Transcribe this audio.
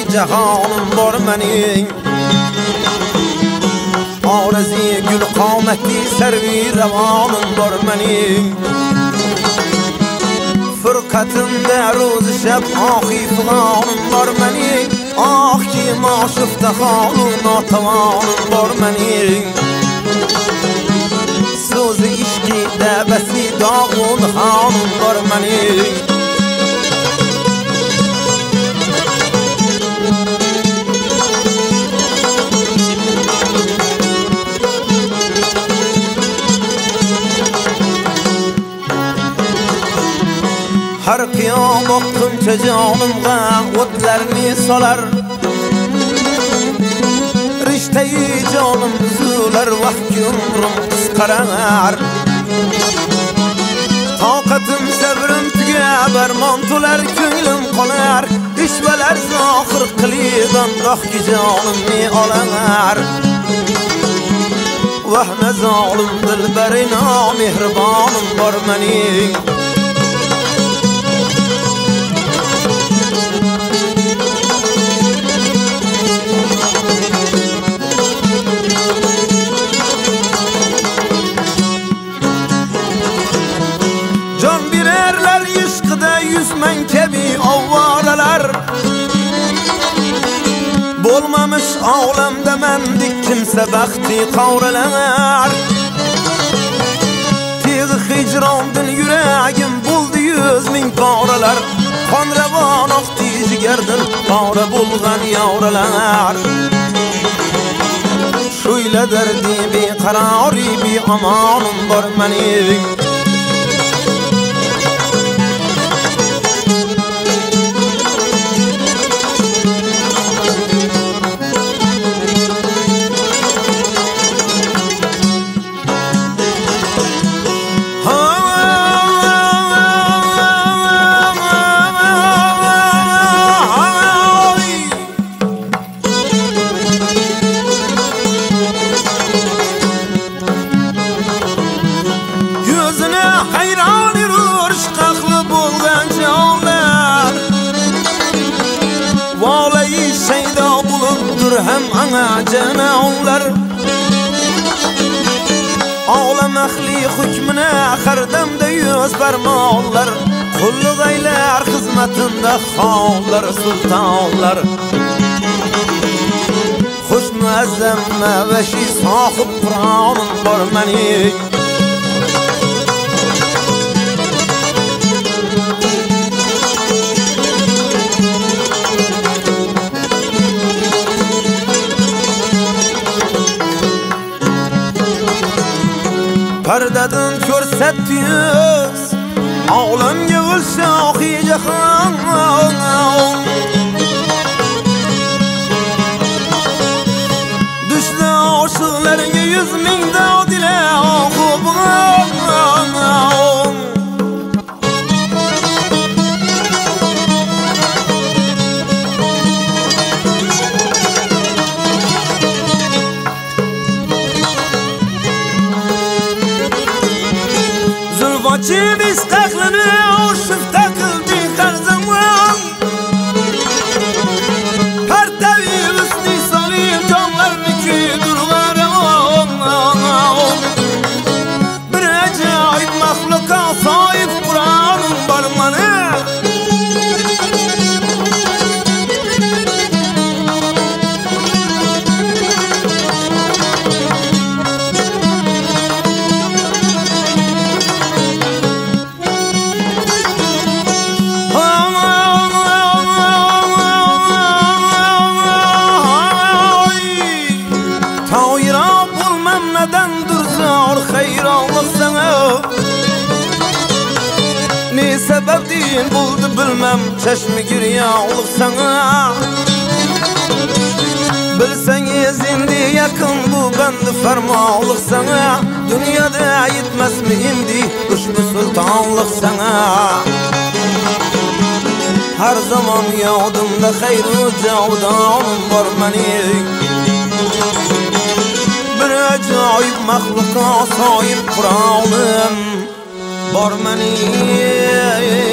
cahanım var mening. Arezi gül qametli servi revanım var mening. Fırkatımda roz şeb ahi fıganım var mening. Ah ki maşıfta halun natavanım var mening. Söz işki debesi dağın hanım var mening. Her kıyamet kımça canımga otlarni solar. Rişteyi canım üzüler vahki umrum kıskarar. Taqatım sabrim tüger mantular könglim qolar. İşveler zahir qilidan dahki canımni olar. Vahne zalim dilberina mehribanım var mening. Yüzmen kebi avvaralar. Bolmamış ağlamda mendik kimse baxti qavralar. Tiğ hicrandın yüreğim buldu 100.000 qavralar. Qon revan oqdi jigerdin qavra bulgan yavralar. Şuyla derdi bir qarari bir amanım var mening. Hem ana canavlar Ağlam ahli hükmüne Hardamda 100 barmoqlar. Qulluq aylar xizmatında xonlar sultonlar. Xush muazzam mavashi sohib Qur'onim bor mening. Pardadan ko'rsatdi yuz Olamga bo'lsa ohi jahon. Düşdü oshiqlarga 100.000 dodila o'qib. Zulvaçim istaklını oşuf takıldı her zaman. Her tabi üstü salim camlarını ki durlarım. Bir acayip mahluka sahip Kur'an'ın barmanı. Ne sebeptin buldu bilmem çeşmi giryağlık sana. Bilseniz indi yakın bu bendi fermalık sana. Dünyada yetmez mi indi ushbu sultanlık sana. Her zaman yodimda hayru javdonim bor mening. Bir acayip mahluka sahip Qur'onim bor mening.